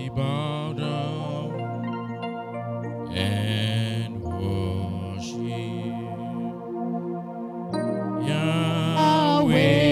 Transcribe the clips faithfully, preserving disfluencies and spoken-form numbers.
bow down and worship Yahweh.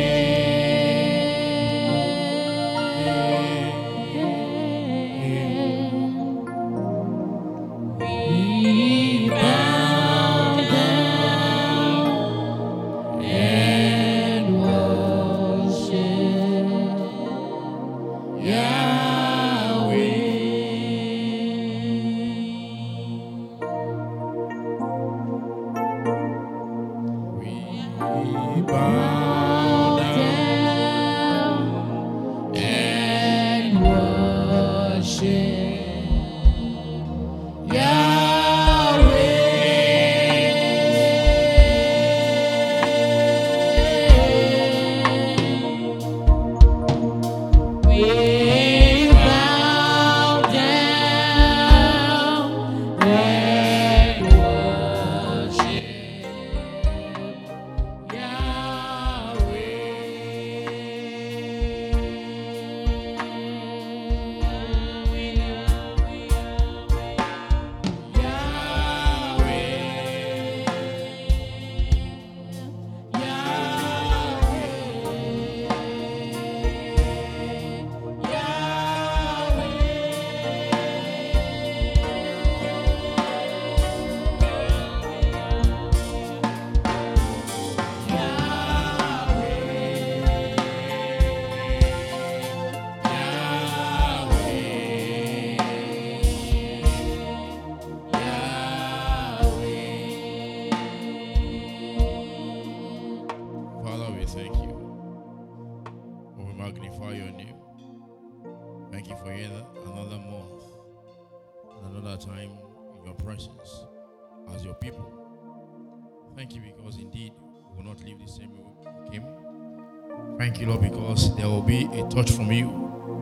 Thank you, Lord, because there will be a touch from you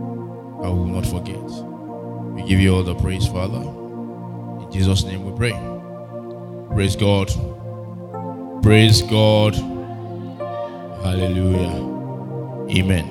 I will not forget. We give you all the praise, Father. In Jesus' name we pray. Praise God. Praise God. Hallelujah. Amen.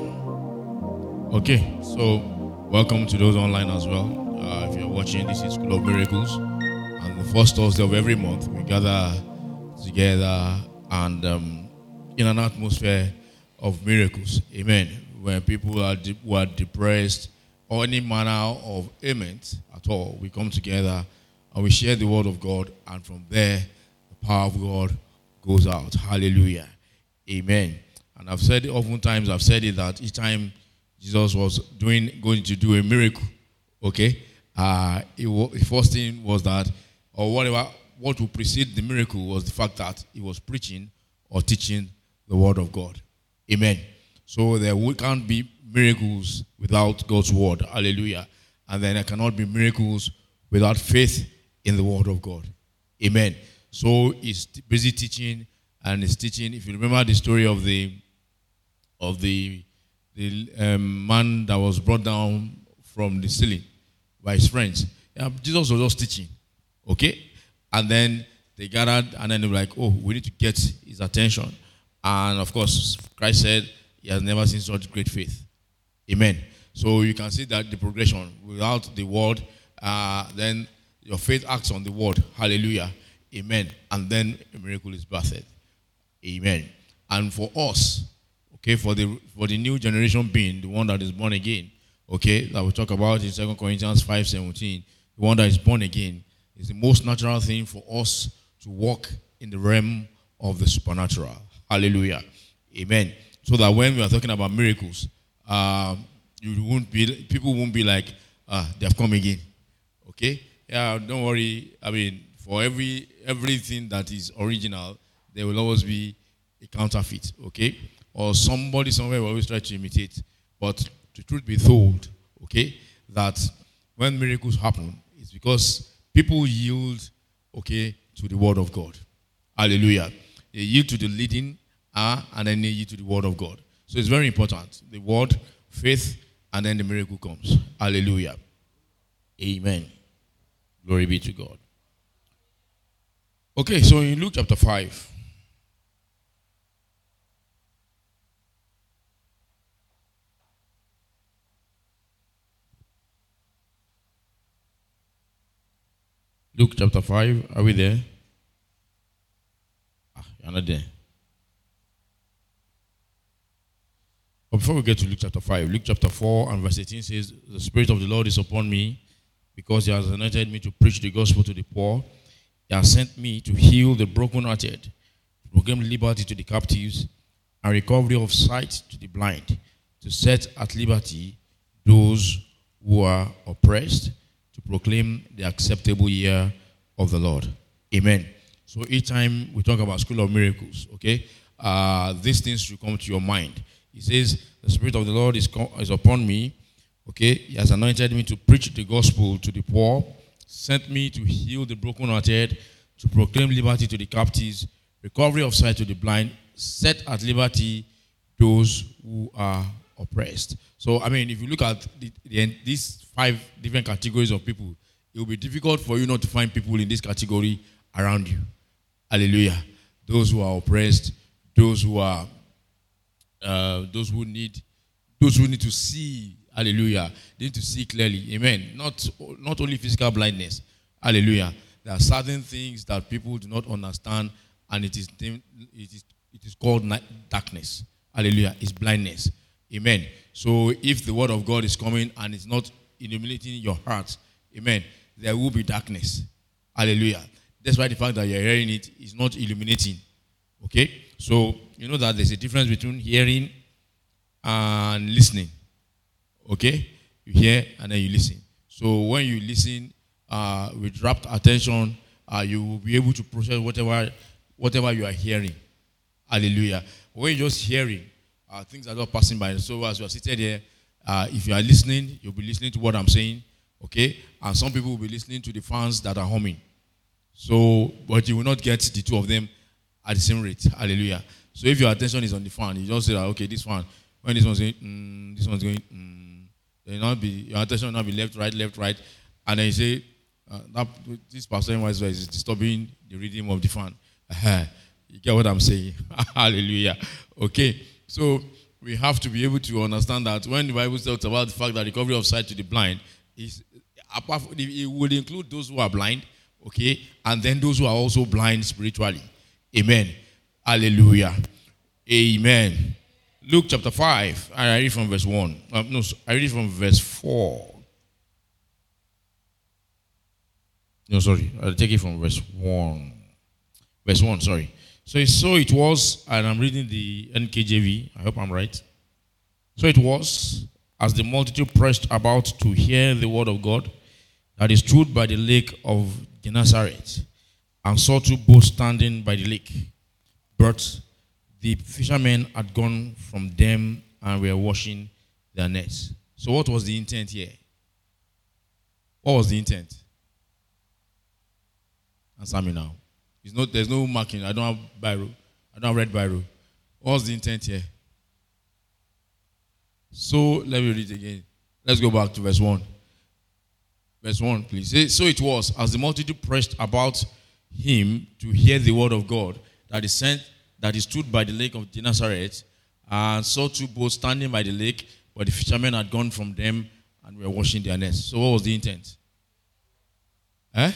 Okay, so welcome to those online as well. Uh, if you're watching, this is School of Miracles. And the first Thursday of every month, we gather together and um, in an atmosphere of miracles. Amen. When people are de- who are depressed or any manner of ailment at all, we come together and we share the word of God, and from there the power of God goes out. Hallelujah. Amen. And I've said it oftentimes, I've said it that each time Jesus was doing going to do a miracle, okay, uh, it was, the first thing was that, or whatever, what would precede the miracle was the fact that he was preaching or teaching the word of God. Amen. So there can't be miracles without God's word. Hallelujah. And then there cannot be miracles without faith in the word of God. Amen. So he's busy teaching, and he's teaching. If you remember the story of the of the the um, man that was brought down from the ceiling by his friends, yeah, Jesus was just teaching. Okay? And then they gathered, and then they were like, oh, we need to get his attention. And of course, Christ said he has never seen such great faith. Amen. So you can see that the progression. Without the word, uh, then your faith acts on the word. Hallelujah. Amen. And then a miracle is birthed. Amen. And for us, okay, for the for the new generation being, the one that is born again, okay, that we talk about in Second Corinthians five seventeen, the one that is born again, is the most natural thing for us to walk in the realm of the supernatural. Hallelujah. Amen. So that when we are talking about miracles, uh, you won't be, people won't be like, ah, they have come again. Okay? Yeah, don't worry. I mean, for every everything that is original, there will always be a counterfeit. Okay? Or somebody somewhere will always try to imitate. But the truth be told, okay, that when miracles happen, it's because people yield, okay, to the word of God. Hallelujah. They yield to the leading, uh, and then they yield to the word of God. So it's very important. The word, faith, and then the miracle comes. Hallelujah. Amen. Glory be to God. Okay, so in Luke chapter five. Luke chapter five. Are we there? Ah, you're not there. But before we get to Luke chapter five, Luke chapter four and verse eighteen says, the Spirit of the Lord is upon me because he has anointed me to preach the gospel to the poor. He has sent me to heal the brokenhearted, to proclaim liberty to the captives, and recovery of sight to the blind, to set at liberty those who are oppressed, to proclaim the acceptable year of the Lord. Amen. So each time we talk about School of Miracles, okay, uh, these things should come to your mind. He says, the Spirit of the Lord is, is upon me. Okay, he has anointed me to preach the gospel to the poor, sent me to heal the brokenhearted, to proclaim liberty to the captives, recovery of sight to the blind, set at liberty those who are oppressed. So, I mean, if you look at the, the, these five different categories of people, it will be difficult for you not to find people in this category around you. Hallelujah. Those who are oppressed, those who are, uh, those who need, those who need to see. Hallelujah. They need to see clearly. Amen. Not, not only physical blindness. Hallelujah. There are certain things that people do not understand, and it is it is it is called darkness. Hallelujah. It's blindness. Amen. So if the word of God is coming and it's not illuminating your heart, amen, there will be darkness. Hallelujah. That's why the fact that you're hearing it is not illuminating. Okay? So you know that there's a difference between hearing and listening. Okay? You hear and then you listen. So when you listen uh, with rapt attention, uh, you will be able to process whatever whatever you are hearing. Hallelujah. When you're just hearing, uh, things are not passing by. So as you are seated here, uh, if you are listening, you'll be listening to what I'm saying. Okay? And some people will be listening to the fans that are humming. So, but you will not get the two of them at the same rate. Hallelujah. So if your attention is on the fan, you just say that, okay, this one, when this one's going, mm, this one's going, mm, then not be, your attention will not be left, right, left, right. And then you say, uh, that, this pastor is disturbing the rhythm of the fan. You get what I'm saying? Hallelujah. Okay. So we have to be able to understand that when the Bible talks about the fact that recovery of sight to the blind, is apart from, it would include those who are blind, okay, and then those who are also blind spiritually. Amen. Hallelujah. Amen. Luke chapter five, I read from verse one. Um, no, I read from verse four. No, sorry. I'll take it from verse one. Verse one, sorry. So, so it was, and I'm reading the N K J V. I hope I'm right. So it was, as the multitude pressed about to hear the word of God, that he stood by the lake of Gennesaret, and saw two boats standing by the lake. But the fishermen had gone from them and were washing their nets. So what was the intent here? What was the intent? Answer me now. It's not, there's no marking. I don't have biro. I don't have red biro. What was the intent here? So let me read it again. Let's go back to verse one. Verse one, please. So it was, as the multitude pressed about him to hear the word of God, that he sent, that he stood by the lake of Gennesaret, and saw two boats standing by the lake, but the fishermen had gone from them and were washing their nets. So what was the intent? Eh?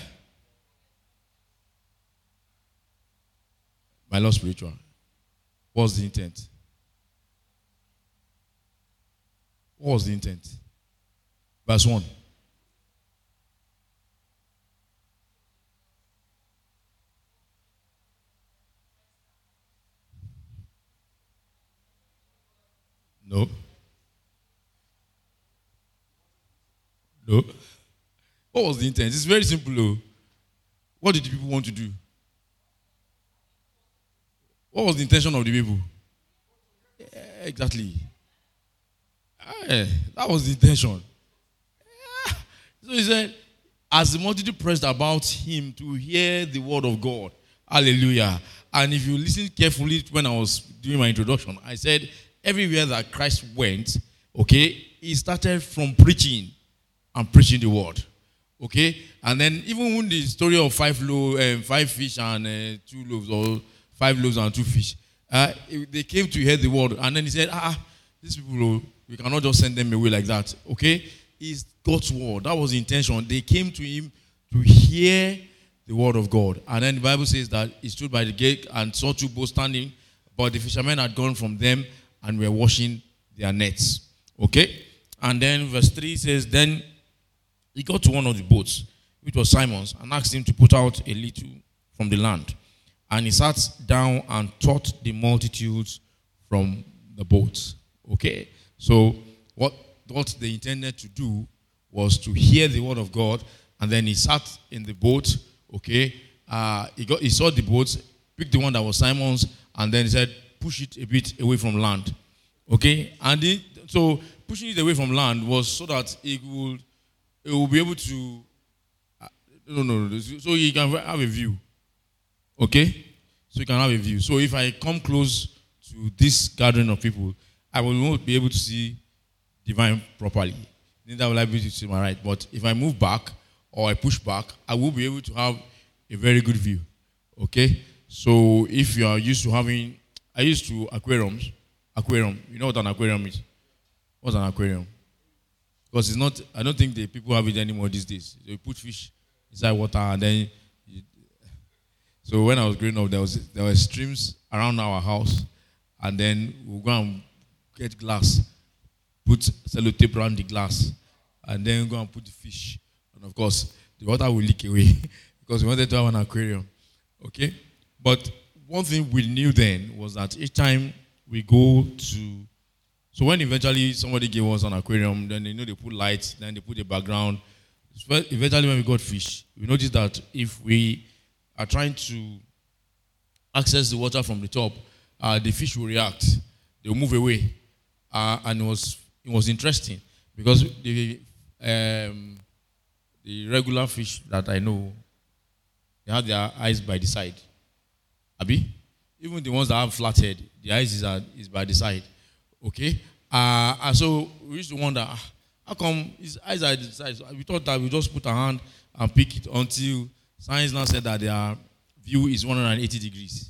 My Lord spiritual. What was the intent? What was the intent? Verse one. No. No. What was the intent? It's very simple. Though. What did the people want to do? What was the intention of the people? Yeah, exactly. Yeah, that was the intention. Yeah. So he said, as the multitude pressed about him to hear the word of God. Hallelujah. And if you listen carefully when I was doing my introduction, I said, everywhere that Christ went, okay, he started from preaching and preaching the word. Okay? And then even when the story of five loaves, um, five fish and uh, two loaves, or five loaves and two fish, uh, they came to hear the word. And then he said, ah, these people, we cannot just send them away like that. Okay? It's God's word. That was the intention. They came to him to hear the word of God. And then the Bible says that he stood by the gate and saw two boats standing, but the fishermen had gone from them and were washing their nets. Okay? And then verse three says, then he got to one of the boats, which was Simon's, and asked him to put out a little from the land. And he sat down and taught the multitudes from the boat. Okay? So what, what they intended to do was to hear the word of God, and then he sat in the boat. Okay? Uh, he, got, he saw the boat, picked the one that was Simon's, and then he said, push it a bit away from land. Okay? And he, so pushing it away from land was so that it would, it will be able to, uh, no, no, no, so you can have a view. Okay? So you can have a view. So if I come close to this gathering of people, I will not be able to see the vine properly. Neither will I be able to see my right. But if I move back or I push back, I will be able to have a very good view. Okay? So if you are used to having, I used to aquariums, aquarium. You know what an aquarium is? What's an aquarium? Because it's not, I don't think the people have it anymore these days. They put fish inside water and then, you, so when I was growing up, there was there were streams around our house, and then we'll go and get glass, put sellotape around the glass, and then go and put the fish. And of course, the water will leak away because we wanted to have an aquarium. Okay? But one thing we knew then was that each time we go to, so when eventually somebody gave us an aquarium, then they know they put lights, then they put a background. Eventually when we got fish, we noticed that if we are trying to access the water from the top, uh, the fish will react. They will move away. Uh, and it was it was interesting because the um, the regular fish that I know, they have their eyes by the side. Abi? Even the ones that have flat head, the eyes is, uh, is by the side. Okay? Uh, and so we used to wonder, ah, how come his eyes are at the side? So we thought that we just put a hand and pick it until science now said that their view is one hundred eighty degrees.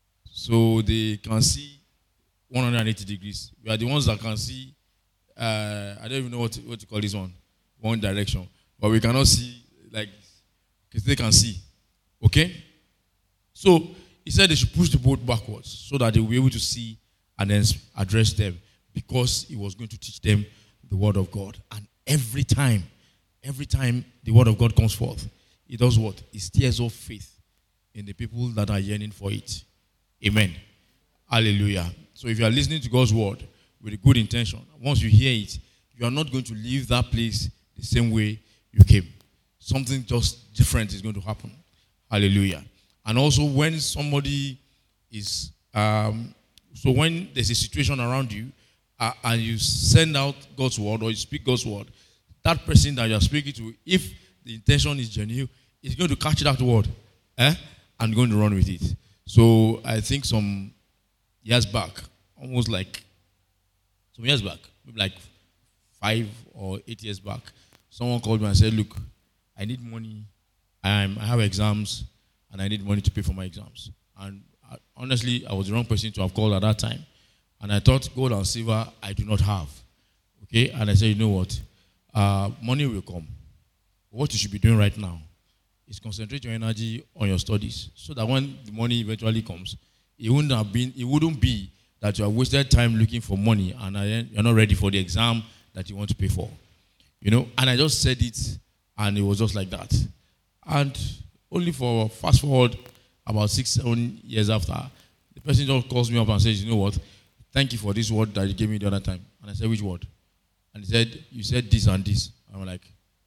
So they can see one hundred eighty degrees. We are the ones that can see, uh, I don't even know what to, what to call this one, one direction. But we cannot see like this, because they can see. Okay? So he said they should push the boat backwards so that they will be able to see and then address them, because he was going to teach them the word of God. And every time, every time the word of God comes forth, it does what? It stirs up faith in the people that are yearning for it. Amen. Hallelujah. So if you are listening to God's word with a good intention, once you hear it, you are not going to leave that place the same way you came. Something just different is going to happen. Hallelujah. And also when somebody is, um, so when there's a situation around you uh, and you send out God's word or you speak God's word, that person that you are speaking to, if the intention is genuine, is going to catch that word eh, and going to run with it. So I think some years back, almost like some years back, maybe like five or eight years back, someone called me and said, look, I need money. Um, I have exams and I need money to pay for my exams. And I, honestly, I was the wrong person to have called at that time. And I thought gold and silver I do not have. Okay? And I said, you know what? Uh, money will come. What you should be doing right now is concentrate your energy on your studies, so that when the money eventually comes, it wouldn't have been, it wouldn't be that you have wasted time looking for money and you're not ready for the exam that you want to pay for. You know? And I just said it, and it was just like that. And only for fast forward about six, seven years after, the person just calls me up and says, you know what? Thank you for this word that you gave me the other time. And I said, which word? And he said, you said this and this. I'm like,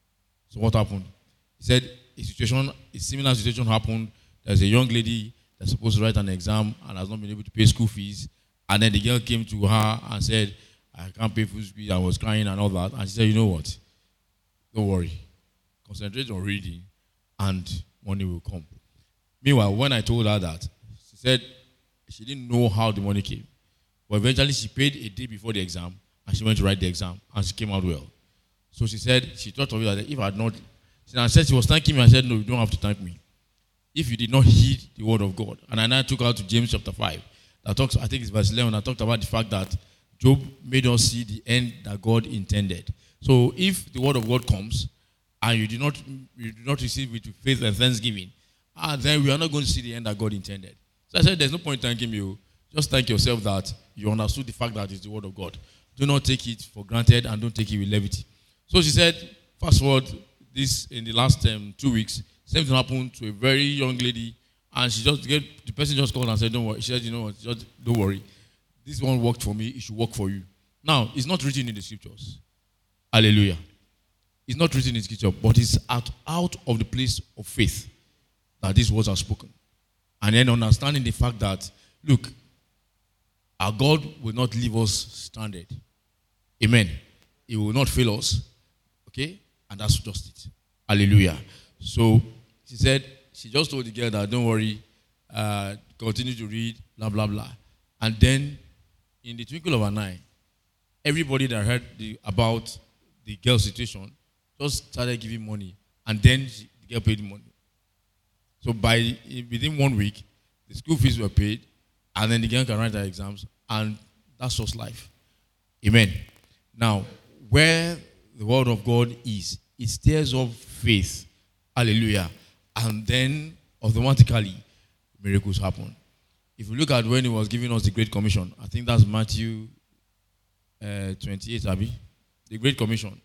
so what happened? He said, a situation, a similar situation happened. There's a young lady that's supposed to write an exam and has not been able to pay school fees. And then the girl came to her and said, I can't pay full fees. I was crying and all that. And she said, you know what? Don't worry. Concentrate on reading and money will come. Meanwhile, when I told her that, she said she didn't know how the money came. But eventually she paid a day before the exam and she went to write the exam and she came out well. So she said, she thought of it that if I had not, she said she was thanking me. I said, no, you don't have to thank me. If you did not heed the word of God. And I now took her to James chapter five. That talks, I think it's verse eleven, I talked about the fact that Job made us see the end that God intended. So if the word of God comes and you do not you do not receive it with faith and thanksgiving, and then we are not going to see the end that God intended. So I said, there's no point thanking you. Just thank yourself that you understood the fact that it's the word of God. Do not take it for granted and don't take it with levity. So she said, fast forward, this in the last um, two weeks, same thing happened to a very young lady, and she just get the person just called and said, don't worry. She said, you know what, just don't worry. This one worked for me, it should work for you. Now, it's not written in the scriptures. Hallelujah. It's not written in the scripture, but it's out, out of the place of faith that these words are spoken. And then understanding the fact that, look, our God will not leave us stranded. Amen. He will not fail us. Okay? And that's just it. Hallelujah. So, she said, she just told the girl that, don't worry, uh, continue to read, blah, blah, blah. And then, in the twinkle of an eye, everybody that heard the, about the girl's situation just started giving money. And then she, the girl paid the money. So by within one week, the school fees were paid, and then the girl can write her exams, and that's just life. Amen. Now, where the word of God is, it stirs up faith. Hallelujah. And then automatically, miracles happen. If you look at when he was giving us the Great Commission, I think that's Matthew uh, twenty-eight, Abby. The Great Commission.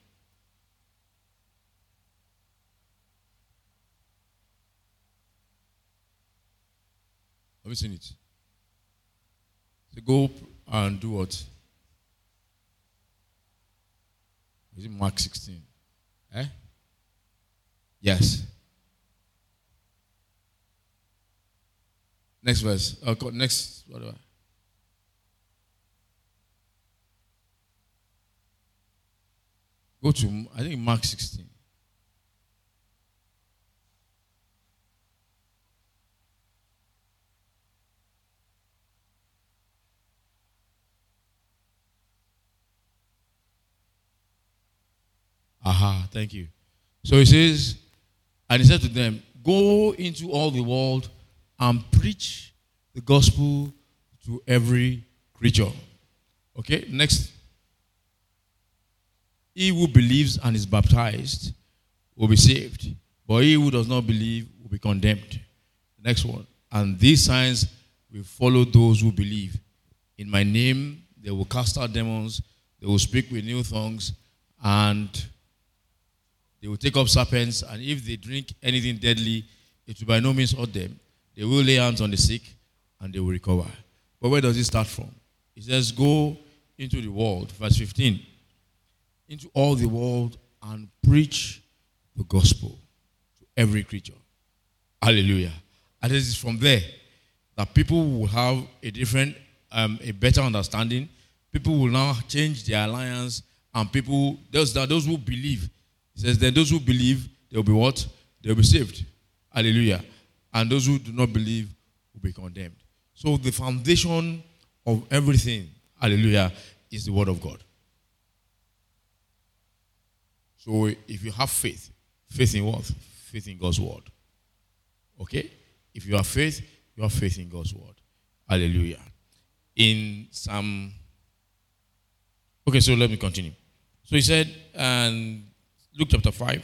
Have you seen it? So go and do what? Is it Mark sixteen? Eh? Yes. Next verse. Uh, next, whatever. Go to, I think, Mark sixteen. Aha, thank you. So he says, and he said to them, go into all the world and preach the gospel to every creature. Okay, next. He who believes and is baptized will be saved, but he who does not believe will be condemned. Next one. And these signs will follow those who believe. In my name, they will cast out demons, they will speak with new tongues, and they will take up serpents, and if they drink anything deadly, it will by no means hurt them. They will lay hands on the sick, and they will recover. But where does it start from? It says, go into the world, verse fifteen, into all the world and preach the gospel to every creature. Hallelujah. And it is from there that people will have a different, um, a better understanding. People will now change their alliance, and people, those, those who believe, it says, then those who believe, they'll be what? They'll be saved. Hallelujah. And those who do not believe will be condemned. So the foundation of everything, hallelujah, is the word of God. So if you have faith, faith in what? Faith in God's word. Okay? If you have faith, you have faith in God's word. Hallelujah. In some, okay, so let me continue. So he said, and Luke chapter five.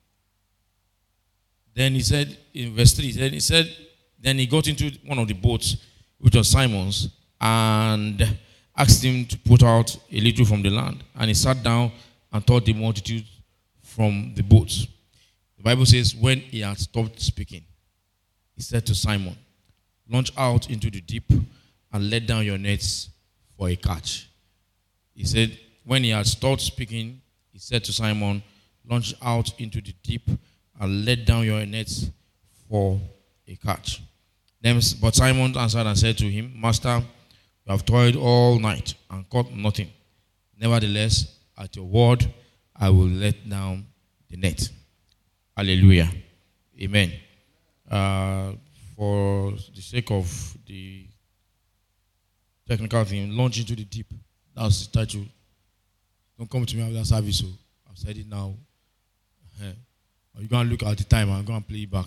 Then he said, in verse three, then he said, then he got into one of the boats, which was Simon's, and asked him to put out a little from the land. And he sat down and taught the multitude from the boats. The Bible says, when he had stopped speaking, he said to Simon, launch out into the deep and let down your nets for a catch. He said, when he had stopped speaking, he said to Simon, launch out into the deep and let down your nets for a catch. Then, but Simon answered and said to him, Master, you have toiled all night and caught nothing. Nevertheless, at your word, I will let down the net. Hallelujah. Amen. Uh, for the sake of the technical thing, launch into the deep. That's the title. Don't come to me after service. So I've said it now. Uh, you're going to look at the time and I'm going to play it back.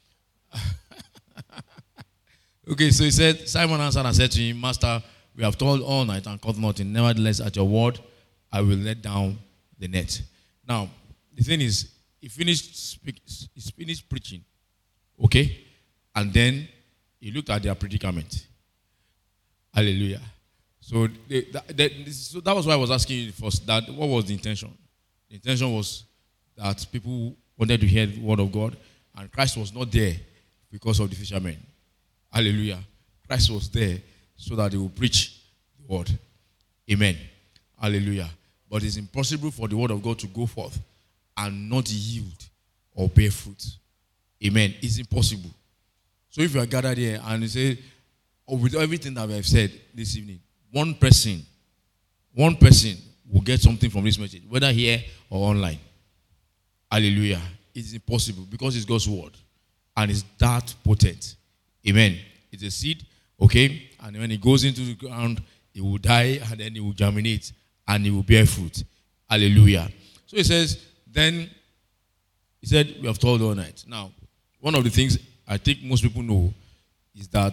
Okay, so he said, Simon answered and said to him, Master, we have toiled all night and caught nothing. Nevertheless, at your word, I will let down the net. Now, the thing is, he finished speak, he finished preaching. Okay? And then he looked at their predicament. Hallelujah. So, they, that, that, so that was why I was asking you first, that what was the intention? The intention was that people wanted to hear the word of God, and Christ was not there because of the fishermen. Hallelujah. Christ was there so that he would preach the word. Amen. Hallelujah. But it's impossible for the word of God to go forth and not yield or bear fruit. Amen. It's impossible. So if you are gathered here and you say, oh, with everything that we have said this evening, one person, one person will get something from this message, whether here or online. Hallelujah. It's impossible because it's God's word. And it's that potent. Amen. It's a seed, okay? And when it goes into the ground, it will die and then it will germinate and it will bear fruit. Hallelujah. So he says, then, he said, we have toiled all night. Now, one of the things I think most people know is that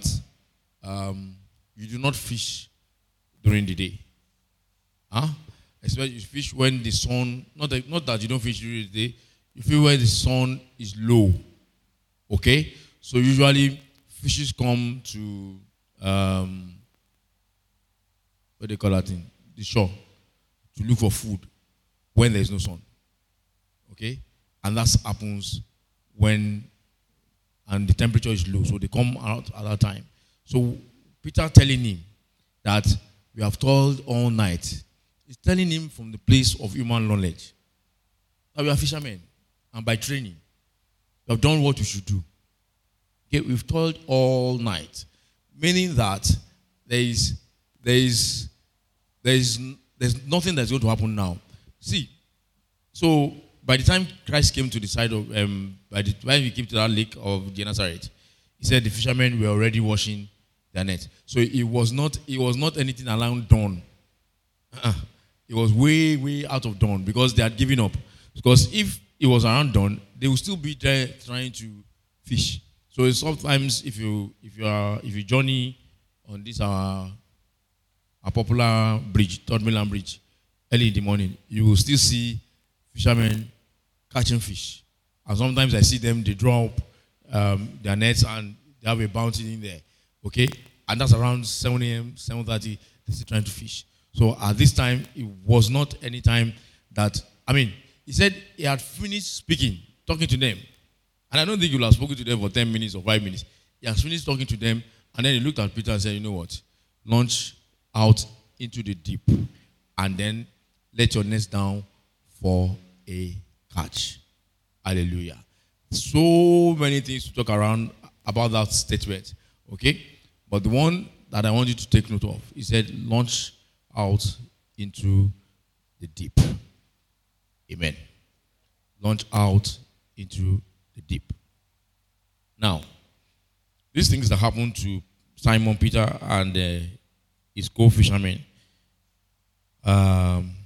um, you do not fish during the day. Huh? Especially you fish when the sun, not that, not that you don't fish during the day, you fish when the sun is low. Okay? So usually fishes come to, um, what do they call that thing? The shore, to look for food when there is no sun. Okay? And that happens when, and the temperature is low, so they come out at that time. So Peter telling him that we have toiled all night. He's telling him from the place of human knowledge that we are fishermen, and by training, we have done what we should do. Okay, we've toiled all night, meaning that there is there is there is there's nothing that's going to happen now. See, so by the time Christ came to the side of um, by the when he came to that lake of Gennesaret, he said the fishermen were already washing their net. So it was not it was not anything around dawn. Uh-uh. It was way way out of dawn because they had given up. Because if it was around dawn, they would still be there trying to fish. So sometimes if you if you are if you journey on this our, our popular bridge, Third Mainland Bridge, early in the morning, you will still see fishermen catching fish. And sometimes I see them, they drop um, their nets and they have a bounty in there. Okay? And that's around seven a.m., seven thirty, they're still trying to fish. So at this time, it was not any time that, I mean, he said he had finished speaking, talking to them. And I don't think he would have spoken to them for ten minutes or five minutes. He has finished talking to them, and then he looked at Peter and said, you know what? Launch out into the deep, and then let your nets down for a catch. Hallelujah. So many things to talk around about that statement. Okay? But the one that I want you to take note of, he said, launch out into the deep. Amen. Launch out into the deep. Now, these things that happened to Simon Peter and uh, his co-fishermen, um,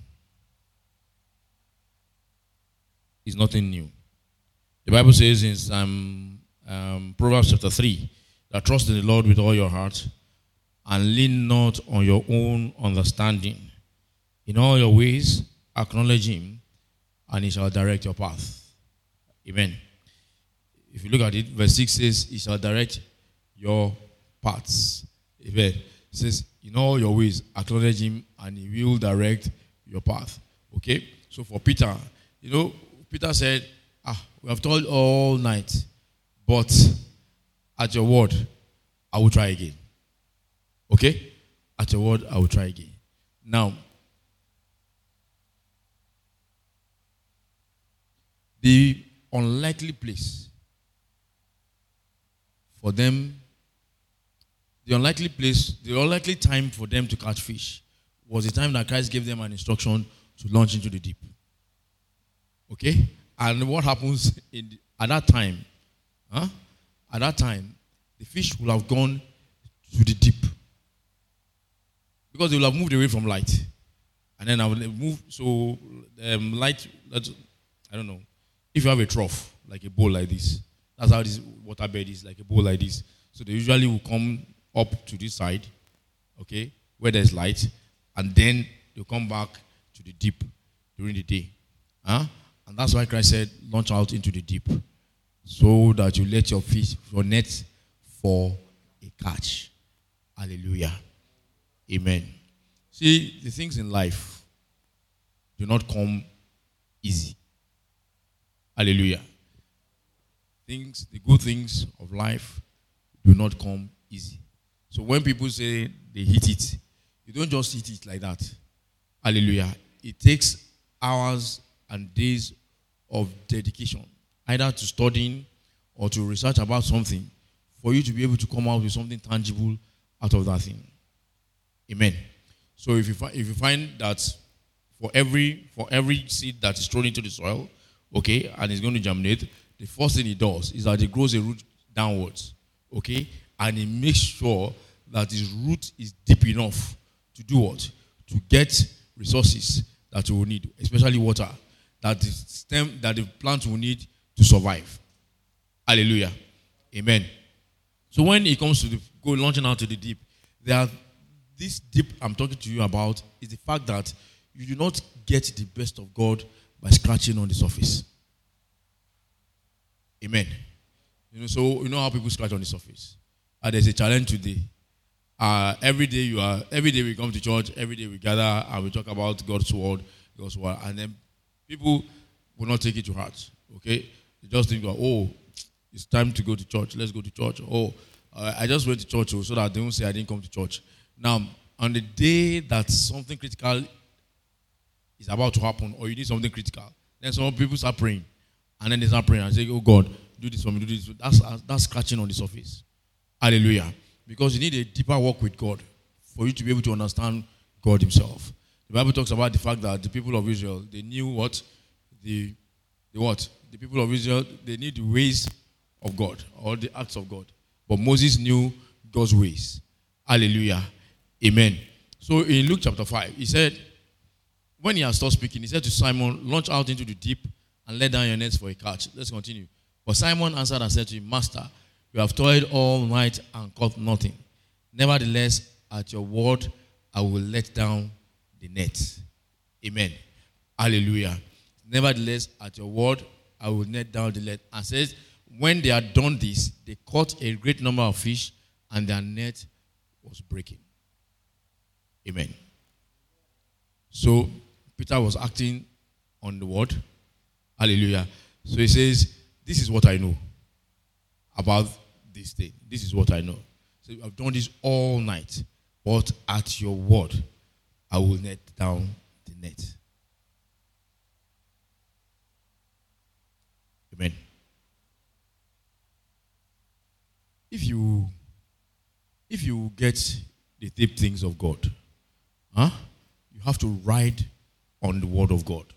is nothing new. The Bible says in um, um, Proverbs chapter three, that trust in the Lord with all your heart and lean not on your own understanding. In all your ways, acknowledge him, and he shall direct your path. Amen. If you look at it, verse six says, he shall direct your paths. Amen. It says, in all your ways, acknowledge him, and he will direct your path. Okay? So for Peter, you know, Peter said, ah, we have toiled all night, but at your word, I will try again. Okay? At your word, I will try again. Now, the unlikely place for them, the unlikely place, the unlikely time for them to catch fish was the time that Christ gave them an instruction to launch into the deep. Okay? And what happens in the, at that time? Huh? At that time, the fish will have gone to the deep. Because they will have moved away from light. And then I will move, so um, light, I don't know. If you have a trough, like a bowl like this, that's how this water bed is, like a bowl like this. So they usually will come up to this side, okay, where there's light, and then they'll come back to the deep during the day. Huh? And that's why Christ said, launch out into the deep, so that you let your fish, your net for a catch. Hallelujah. Amen. See, the things in life do not come easy. Hallelujah. Things, the good things of life do not come easy. So when people say they hit it, you don't just hit it like that. Hallelujah. It takes hours and days of dedication, either to studying or to research about something, for you to be able to come out with something tangible out of that thing. Amen. So if you fi- if you find that for every for every seed that is thrown into the soil, okay, and it's going to germinate, the first thing it does is that it grows a root downwards, okay, and it makes sure that its root is deep enough to do what? To get resources that you will need, especially water, that the stem that the plant will need to survive. Hallelujah. Amen. So when it comes to the go launching out to the deep, there are this deep I'm talking to you about is the fact that you do not get the best of God by scratching on the surface. Amen. You know, so you know how people scratch on the surface. And there's a challenge today. Uh, every day you are, every day we come to church, every day we gather and we talk about God's word, God's word, and then people will not take it to heart. Okay, they just think, oh, it's time to go to church. Let's go to church. Oh, uh, I just went to church so that they won't say I didn't come to church. Now, on the day that something critical is about to happen, or you need something critical, then some people start praying, and then they start praying and say, "Oh God, do this for me, do this." That's that's scratching on the surface. Hallelujah. Because you need a deeper walk with God for you to be able to understand God Himself. The Bible talks about the fact that the people of Israel, they knew what? The, the what? The people of Israel, they knew the ways of God or the acts of God. But Moses knew God's ways. Hallelujah. Amen. So in Luke chapter five, he said, when he had stopped speaking, he said to Simon, launch out into the deep and let down your nets for a catch. Let's continue. But Simon answered and said to him, Master, we have toiled all night and caught nothing. Nevertheless, at your word, I will let down the net. Amen. Hallelujah. Nevertheless, at your word, I will let down the net. And says, when they had done this, they caught a great number of fish, and their net was breaking. Amen. So, Peter was acting on the word. Hallelujah. So he says, this is what I know about this thing. This is what I know. So I've done this all night, but at your word, I will let down the net. Amen. If you if you get the deep things of God, huh? You have to ride on the word of God.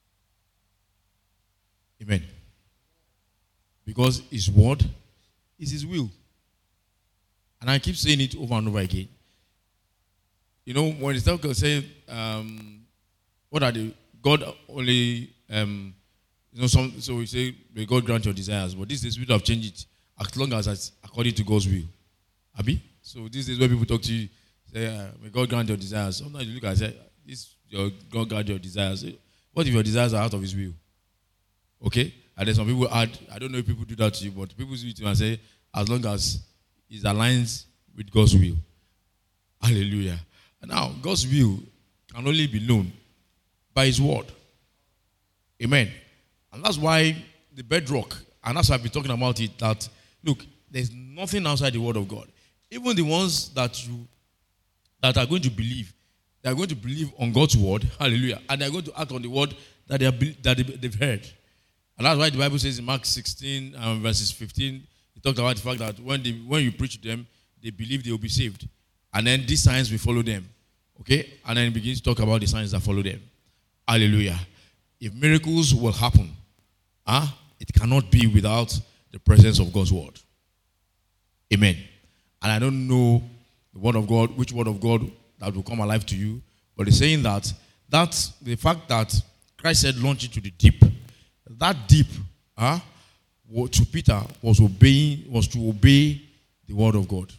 Amen. Because His word is His will. And I keep saying it over and over again. You know, when it's talking saying, um, what are the God only um, you know, some so we say, may God grant your desires, but this is the spirit of change it as long as it's according to God's will. Abi? So this is where people talk to you, say, uh, may God grant your desires. Sometimes you look and say, this your God grant your desires. What if your desires are out of His will? Okay? And then some people add, I don't know if people do that to you, but people see it and say, as long as it aligns with God's will. Hallelujah. And now, God's will can only be known by His word. Amen. And that's why the bedrock, and that's why I've been talking about it, that, look, there's nothing outside the word of God. Even the ones that you that are going to believe, they are going to believe on God's word, hallelujah, and they are going to act on the word that they are, that they've heard. And that's why the Bible says in Mark sixteen, um, verses fifteen, it talks about the fact that when they when you preach to them, they believe they will be saved. And then these signs will follow them. Okay? And then it begins to talk about the signs that follow them. Hallelujah. If miracles will happen, huh, it cannot be without the presence of God's word. Amen. And I don't know the word of God, which word of God that will come alive to you, but it's saying that that's the fact that Christ said, launch into the deep. That deep, huh, to Peter was obeying, was to obey the word of God.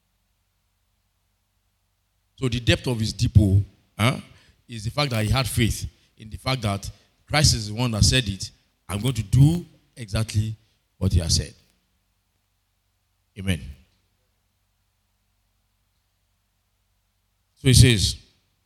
So the depth of his depot, huh, is the fact that he had faith in the fact that Christ is the one that said it. I'm going to do exactly what he has said. Amen. So he says,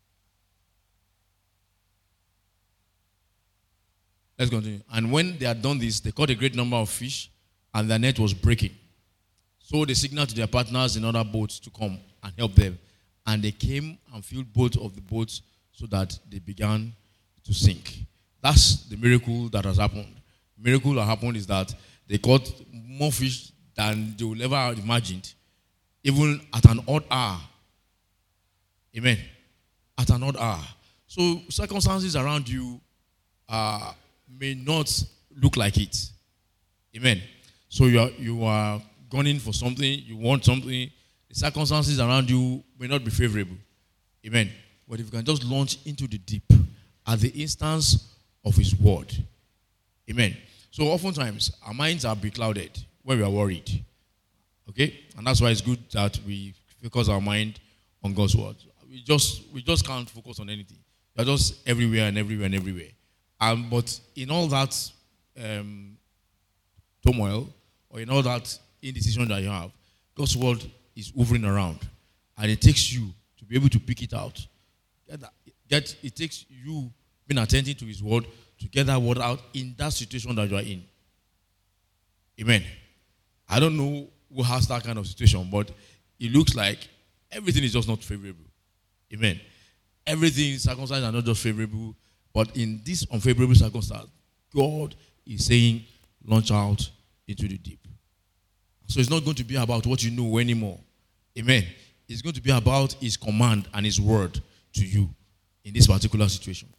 let's continue. And when they had done this, they caught a great number of fish, and their net was breaking. So they signaled to their partners in other boats to come and help them. And they came and filled both of the boats so that they began to sink. That's the miracle that has happened. The miracle that happened is that they caught more fish than they would ever have imagined, even at an odd hour. Amen. At an odd hour. So circumstances around you uh, may not look like it. Amen. So you are you are gunning for something, you want something. The circumstances around you may not be favorable. Amen. But if you can just launch into the deep at the instance of His word. Amen. So oftentimes our minds are beclouded when we are worried. Okay? And that's why it's good that we focus our mind on God's word. We just we just can't focus on anything. You're just everywhere and everywhere and everywhere. Um, but in all that um, turmoil, or in all that indecision that you have, God's word is hovering around. And it takes you to be able to pick it out. Get, that, get It takes you being attentive to His word to get that word out in that situation that you are in. Amen. I don't know who has that kind of situation, but it looks like everything is just not favorable. Amen. Everything, circumstances are not just favorable, but in this unfavorable circumstance, God is saying, launch out into the deep. So it's not going to be about what you know anymore. Amen. It's going to be about His command and His word to you in this particular situation.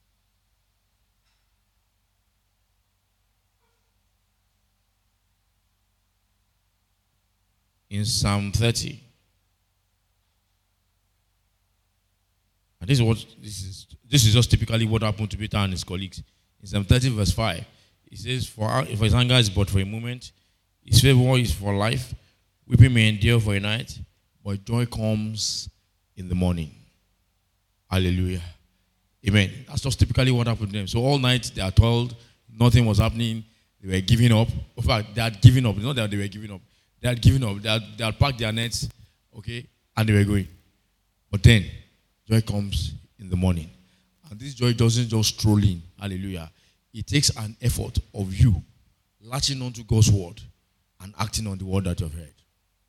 In Psalm thirty, and this is what this is. This is just typically what happened to Peter and his colleagues. In Psalm thirty, verse five, it says, "For if his anger is but for a moment, his favor is for life. Weeping may endure for a night, but joy comes in the morning." Hallelujah. Amen. That's just typically what happened to them. So all night they are told nothing was happening. They were giving up. In fact, they had given up. It's not that they were giving up. They had given up. They had, they had packed their nets, okay, and they were going. But then, joy comes in the morning. And this joy doesn't just stroll in. Hallelujah. It takes an effort of you latching onto God's word and acting on the word that you have heard.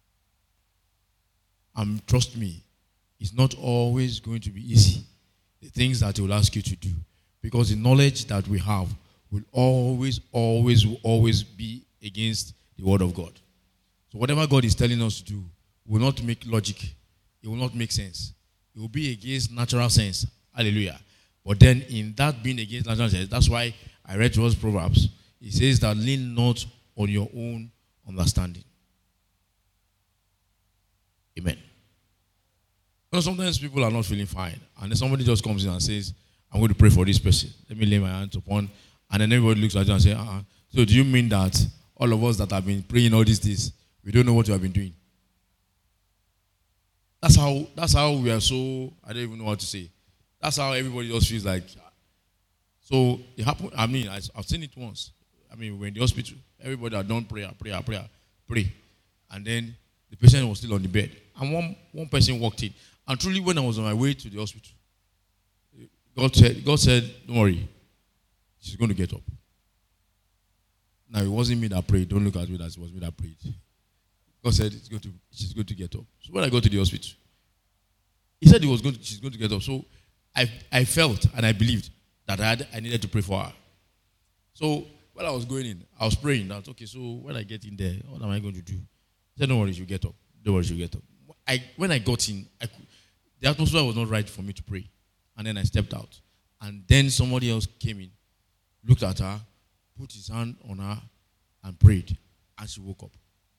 And trust me, it's not always going to be easy, the things that He will ask you to do. Because the knowledge that we have will always, always, always be against the word of God. So whatever God is telling us to do will not make logic. It will not make sense. It will be against natural sense. Hallelujah. But then in that being against natural sense, that's why I read to us Proverbs. It says that lean not on your own understanding. Amen. You know, sometimes people are not feeling fine. And then somebody just comes in and says, I'm going to pray for this person. Let me lay my hands upon. And then everybody looks at you and says, uh-uh. So do you mean that all of us that have been praying all these days, we don't know what you have been doing? That's how that's how we are so, I don't even know what to say. That's how everybody just feels like. So it happened, I mean, I, I've seen it once. I mean, we're in the hospital. Everybody had done prayer, prayer, prayer, pray. And then the patient was still on the bed. And one, one person walked in. And truly, when I was on my way to the hospital, God said, God said, don't worry, she's going to get up. Now, it wasn't me that prayed. Don't look at me as it was me that prayed. God said it's going to, she's going to get up. So when I got to the hospital, He said he was going to, she's going to get up. So I, I felt and I believed that I, had, I needed to pray for her. So while I was going in, I was praying that, okay, so when I get in there, what am I going to do? He said, don't worry, she'll get up. Don't worry, she'll get up. I, when I got in, I could, the atmosphere was not right for me to pray. And then I stepped out. And then somebody else came in, looked at her, put his hand on her, and prayed. And she woke up.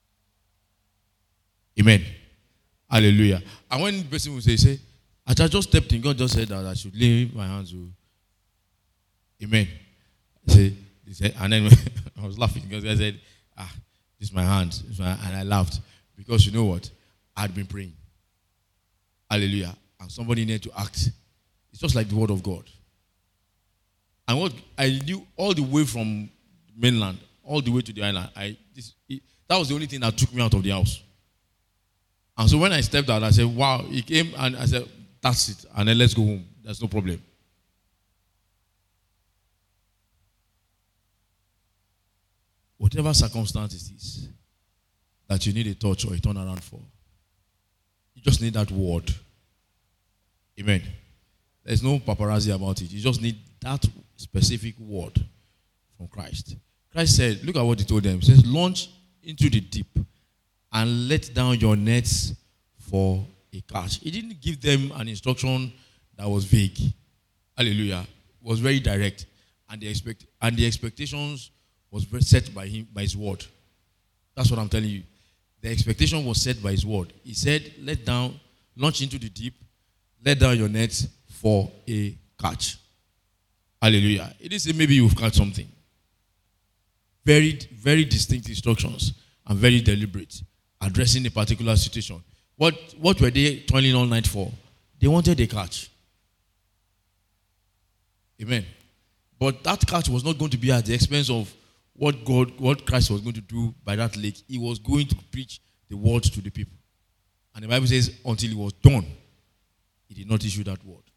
Amen. Hallelujah. And when the person would say, say, I just stepped in, God just said that I should lay my hands on. Amen. Say, he said, and then I was laughing because I said, ah, this is my hand. This is my, and I laughed because you know what? I had been praying. Hallelujah. And somebody needed to act. It's just like the word of God. And what I knew all the way from mainland, all the way to the island, I this, it, that was the only thing that took me out of the house. And so when I stepped out, I said, wow, he came and I said, that's it. And then let's go home. There's no problem. Whatever circumstance it is that you need a touch or a turnaround for, you just need that word. Amen. There's no paparazzi about it. You just need that specific word from Christ. Christ said, look at what he told them. He says, launch into the deep and let down your nets for a catch. He didn't give them an instruction that was vague. Hallelujah. It was very direct. And the expect and the expectations was set by him, by his word. That's what I'm telling you. The expectation was set by his word. He said, let down, launch into the deep, let down your nets for a catch. Hallelujah. It is maybe you've caught something. Very, very distinct instructions and very deliberate, addressing a particular situation. What, what were they toiling all night for? They wanted a catch. Amen. But that catch was not going to be at the expense of what God, what Christ was going to do by that lake. He was going to preach the word to the people. And the Bible says, until it was done, he did not issue that word.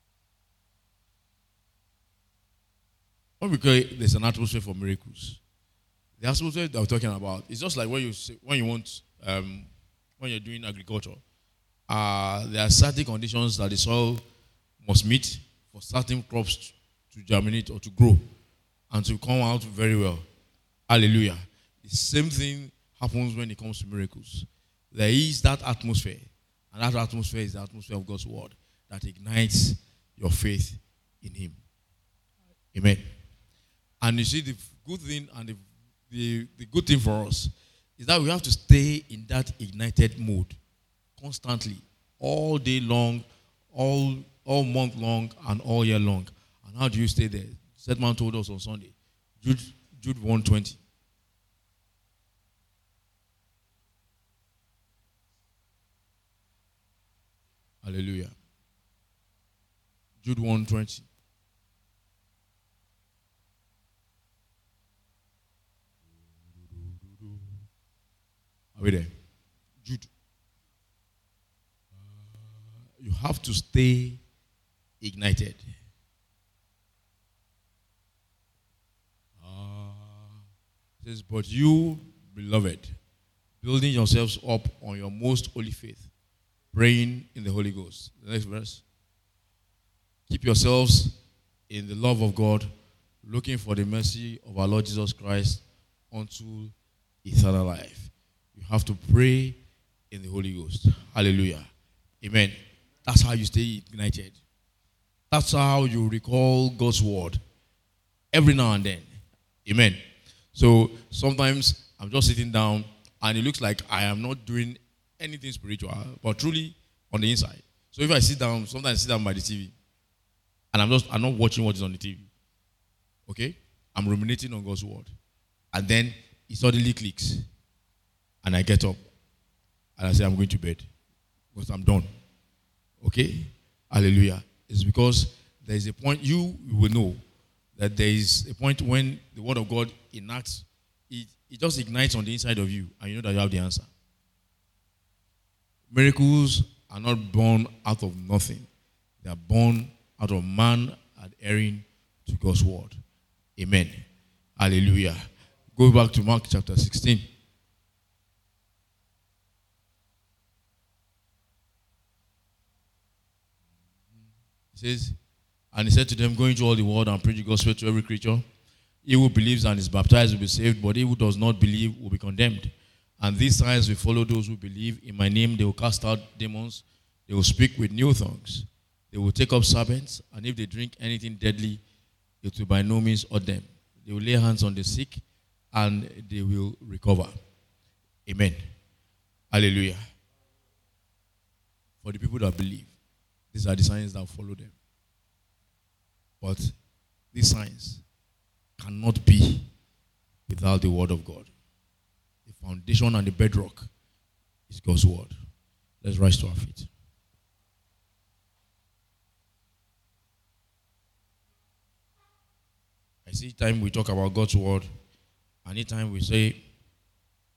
What we call there's an atmosphere for miracles. The atmosphere that we're talking about is just like when you say, when you want um, when you're doing agriculture. Uh, there are certain conditions that the soil must meet for certain crops to germinate or to grow and to come out very well. Hallelujah. The same thing happens when it comes to miracles. There is that atmosphere, and that atmosphere is the atmosphere of God's word that ignites your faith in him. Amen. And you see, the good thing and the, the, the good thing for us is that we have to stay in that ignited mode constantly, all day long, all, all month long, and all year long. And how do you stay there? Setman told us on Sunday, Jude, Jude one twenty. Hallelujah. Jude one twenty. Are we there? Jude. Uh, you have to stay ignited. Uh, it says, but you, beloved, building yourselves up on your most holy faith, praying in the Holy Ghost. The next verse. Keep yourselves in the love of God, looking for the mercy of our Lord Jesus Christ unto eternal life. You have to pray in the Holy Ghost. Hallelujah. Amen. That's how you stay ignited. That's how you recall God's word every now and then. Amen. So sometimes I'm just sitting down and it looks like I am not doing anything spiritual, but truly on the inside. So if I sit down, sometimes I sit down by the T V and I'm just I'm not watching what is on the T V. Okay? I'm ruminating on God's word. And then it suddenly clicks. And I get up and I say, I'm going to bed because I'm done. Okay? Hallelujah. It's because there is a point you will know that there is a point when the word of God enacts, it, it just ignites on the inside of you and you know that you have the answer. Miracles are not born out of nothing. They are born out of man adhering to God's word. Amen. Hallelujah. Go back to Mark chapter sixteen. It says, and he said to them, go into all the world and preach the gospel to every creature. He who believes and is baptized will be saved, but he who does not believe will be condemned. And these signs will follow those who believe. In my name they will cast out demons. They will speak with new tongues. They will take up serpents. And if they drink anything deadly, it will by no means hurt them. They will lay hands on the sick and they will recover. Amen. Hallelujah. For the people that believe, these are the signs that follow them. But these signs cannot be without the word of God. The foundation and the bedrock is God's word. Let's rise to our feet. I see time we talk about God's word, anytime we say,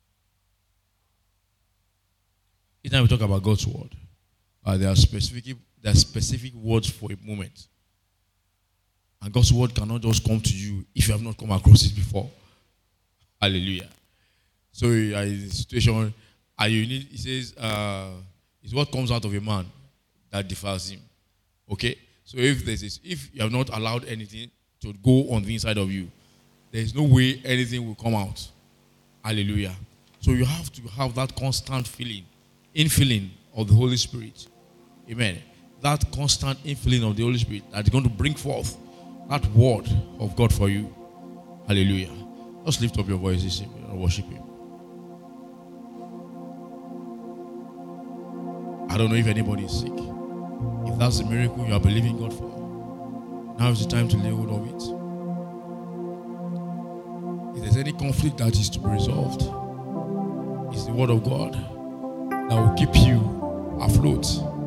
anytime we talk about God's word, uh, there are specific there are specific words for a moment. And God's word cannot just come to you if you have not come across it before. Hallelujah. So you are in a situation, and you need, it says, uh, it's what comes out of a man that defiles him. Okay? So if there's this, if you have not allowed anything to go on the inside of you, there is no way anything will come out. Hallelujah. So you have to have that constant feeling, infilling of the Holy Spirit. Amen. That constant infilling of the Holy Spirit that is going to bring forth that word of God for you. Hallelujah. Just lift up your voices and worship Him. I don't know if anybody is sick. If that's the miracle you are believing God for, now is the time to lay hold of it. If there's any conflict that is to be resolved, it's the word of God that will keep you afloat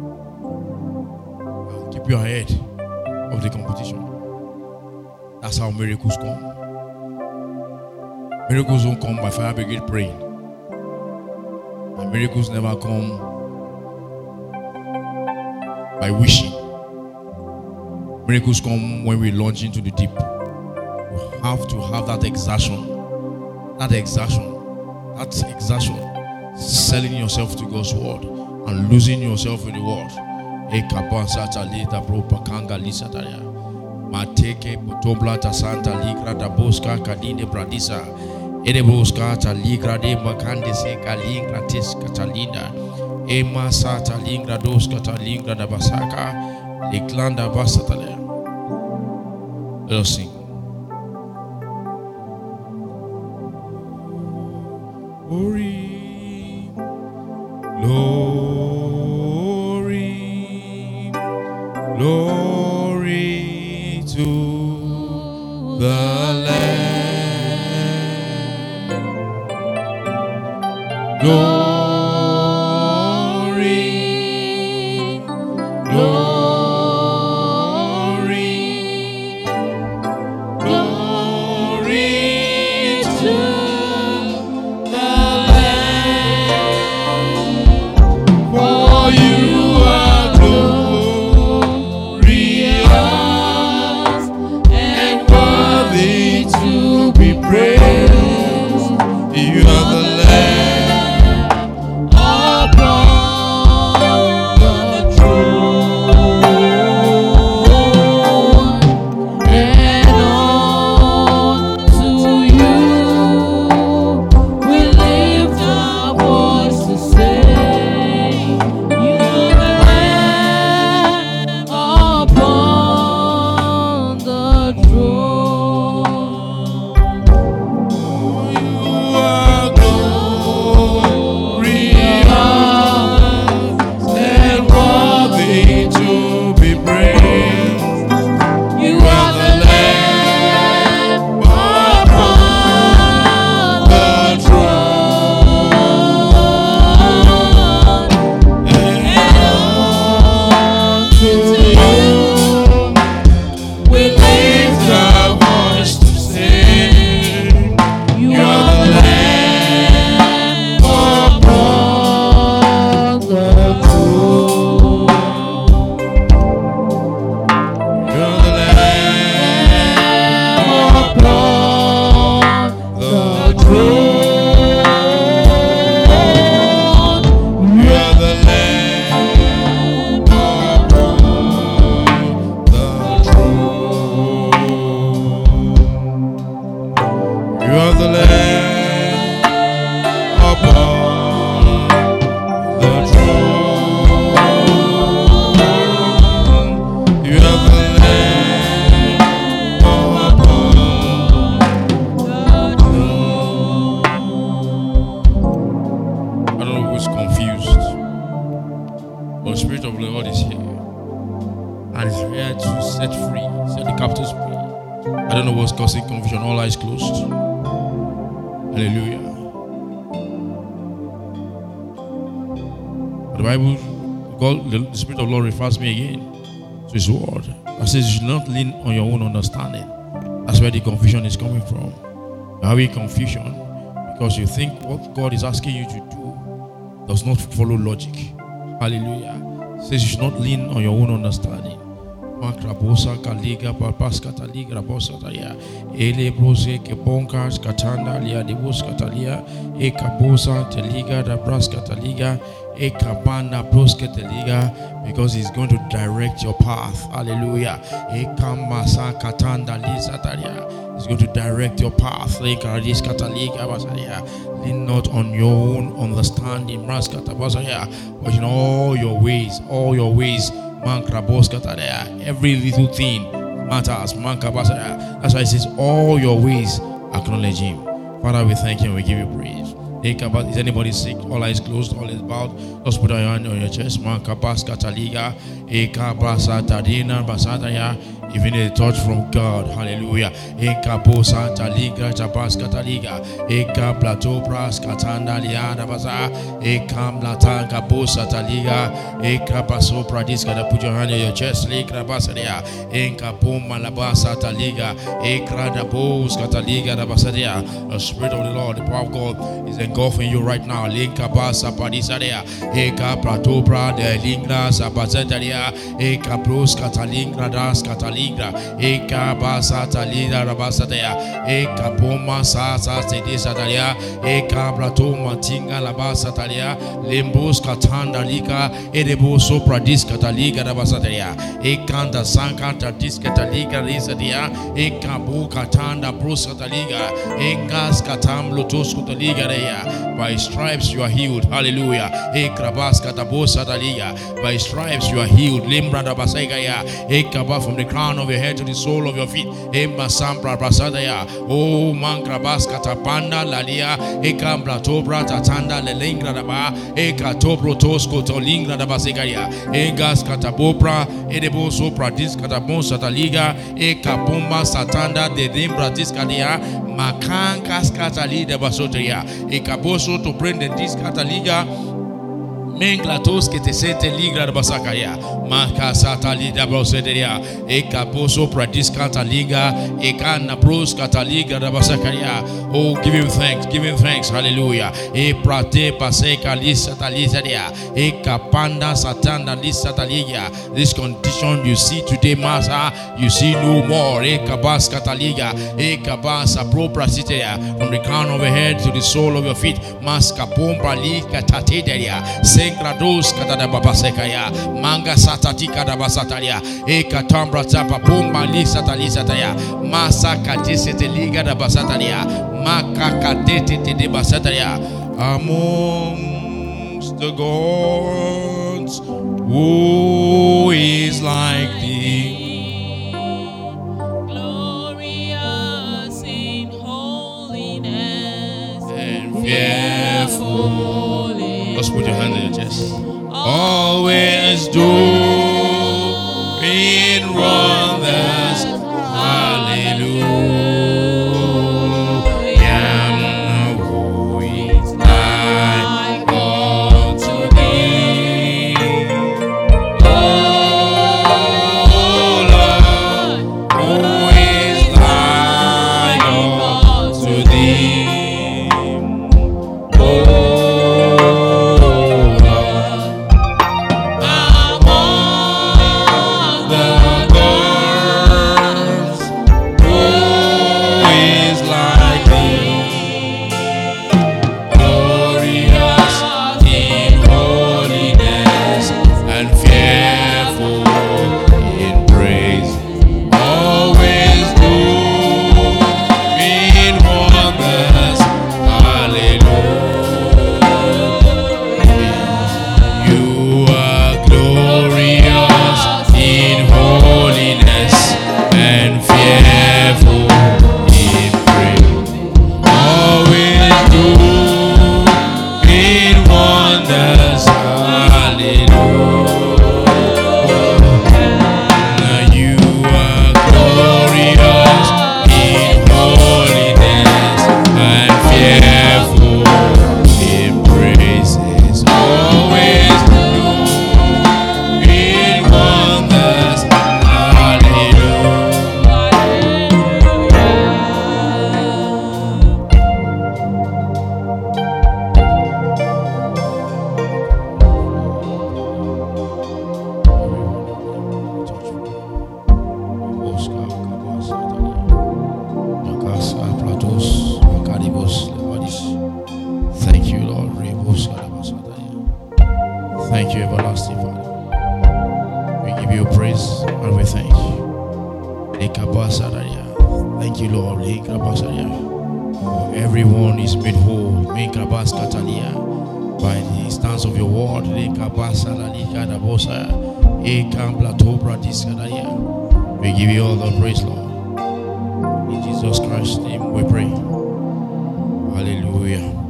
and keep you ahead of the competition. That's how miracles come. Miracles don't come by fire brigade praying. And miracles never come by wishing. Miracles come when we launch into the deep. You have to have that exertion. That exertion. That exertion. Selling yourself to God's word and losing yourself in the word. Mateke potoblata santa ligra da bosca cadine bradisa ede bosca ta ligra de macande se calingra tis catalina ema sata lingra dos catalingra da basaka liklanda basatale. Let us sing. Glory, glory, glory to the Lamb. Glory, glory, glory to the Lamb. For you are glorious and worthy to be praised. You are the Lamb upon the throne, and unto you we lift our voice to say, you are the Lamb upon the throne. You are glorious and worthy to be praised. You are the Lamb upon the throne, and unto you we lift our voice to sing. You are the Lamb upon the throne. You are the Lamb upon the throne. You are the Lamb upon the throne. You are the Lamb upon the throne. You are the Lamb upon the throne. I don't know who's confused, but the Spirit of the Lord is here and is here to set free, set the captives free. I don't know what's causing confusion. All eyes closed. Hallelujah. The Bible, God, the Spirit of the Lord refers me again to His word. It says you should not lean on your own understanding. That's where the confusion is coming from. You're having confusion because you think what God is asking you to do does not follow logic. Hallelujah. says you should not lean on your own understanding. Makrabosa kaliga papas katalia rabosa talia ele brose ke bonkas katanda lia debus katalia e kabosa teliga da bras kataliga e kabana bros kataliga, because he's going to direct your path. Hallelujah. E kamasa katanda lisa talia, he's going to direct your path. Lean not on your own understanding, but in all your ways, all your ways. Every little thing matters. That's why it says, all your ways acknowledge him. Father, we thank you and we give you praise. Is anybody sick? All eyes closed, all is bowed. Just put your hand on your chest. If you need a touch from God, hallelujah. Eka bosa taliga jabas kataliga. Eka plateau pras katanda liada baza. Eka mlatanga bosa taliga. Eka baso pradiska. Put your hand on your chest. Eka basadia. Eka poma labasa taliga. Eka da bos kataliga da basadia. The Spirit of the Lord, the power of God is engulfing you right now. Eka basa padisadia. Eka plateau pra de lingra sabazetalia. Eka bros katalingra das kataliga. Eka basa talida rabasatea. Eka poma sasa sedisatalia. Eka plateau matinga labasatalia. Limbos katanda lika. Edeboso pradis kataliga rabasatea. Eka da sankanta diskataliga risadia. Eka bu katanda brosataliga. Eka skatam lotos kutaliga rea. By stripes you are healed. Hallelujah. Eka bas katabosa taliga. By stripes you are healed. Limbra rabasegaya. Eka ba from the crown of your head to the sole of your feet. Emma Sampra Prasadaya. Oh Mankrabas Katapanda Lalia. Eka Blatobra Tatanda Lelingra Daba. Eka Topro Tosco Tolingra Dabasegaya. Engas Katabopra. Edebo Sopra Dis Katabon Sataliga. Eka Bomba Satanda de Dimbra Discadia. Makan Kaskatali de Basoteria. Eka Boso to bring the Discataliga. Menglatos que te sete ligra de basakaya, Maka satali da broseria, Eka boso pradis cataliga, Eka napros cataliga de basakaya. Oh, give him thanks, give him thanks, hallelujah. E prate paseka lisa talisadia, Eka panda satanda lisa taliga. This condition you see today, Master, you see no more. Eka bas cataliga, Eka basa pro prasiteria, from the crown of your head to the sole of your feet, Maska pompa lika tateria. Grados katada babasekaya manga satatika da basatalia e katambra tapa pomba lisa talisataya masa kadisete liga da basatalia maka kadete de basatalia. Amongst the gods, who is like thee, glorious in holiness and fearful. Just put your hand on your chest. Always doing wonders. Hallelujah. Who is like unto thee? Oh Lord, who is like unto thee? Oh, Karibos, Karibos, Lebadis. Thank you, Lord. Rebos, Karabasataya. Thank you, everlasting Father. We give you praise and we thank you. Lekabasataya. Thank you, Lord. Lekabasataya. For everyone is made whole. Mekabaskatalia. By the stance of your word, we give you all the praise, Lord. In Jesus Christ's name we pray. Hallelujah.